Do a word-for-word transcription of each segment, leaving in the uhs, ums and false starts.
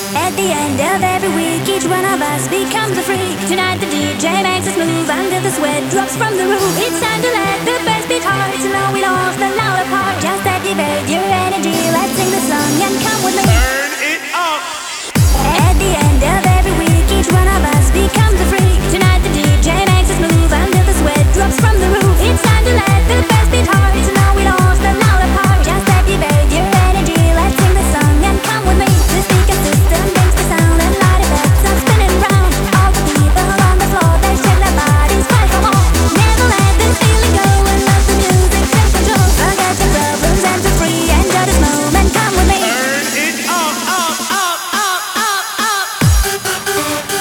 At the end of every week, each one of us becomes a freak. Tonight the D J makes us move until the sweat drops from the roof. It's time to let the bass beat hard, to know it all's the louder part. Just activate your energy, let's sing the song and come with me. Turn it up. At the end of every week, each one of us becomes a freak. Tonight the D J makes us move until the sweat drops from the roof. It's time to let the bass beat hard, to know it all's the louder part. Just activate your energy, let's sing the song and come with me. The speaker system brings the sound and light effects are spinning round. All the people on the floor, they shake their bodies, fight for more. Never let this feeling go and let the music take control. Forget your problems and feel free, enjoy this moment, come with me. Turn it up, up, up, up, up, up.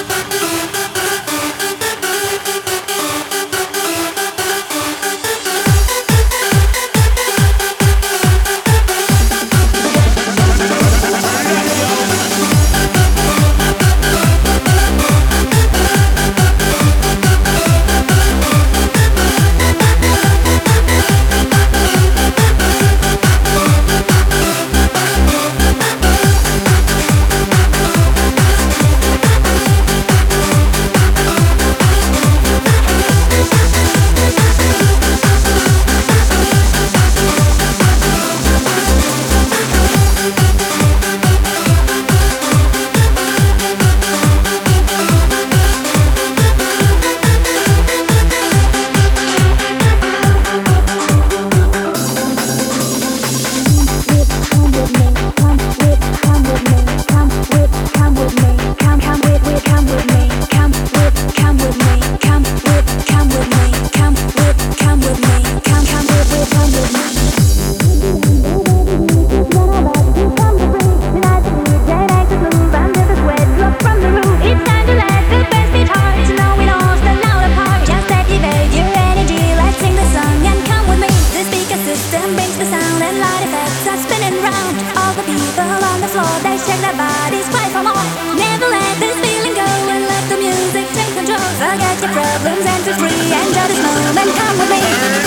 They shake their bodies, fight for more. Never let this feeling go and let the music take control. Forget your problems and feel free, enjoy this moment, come with me.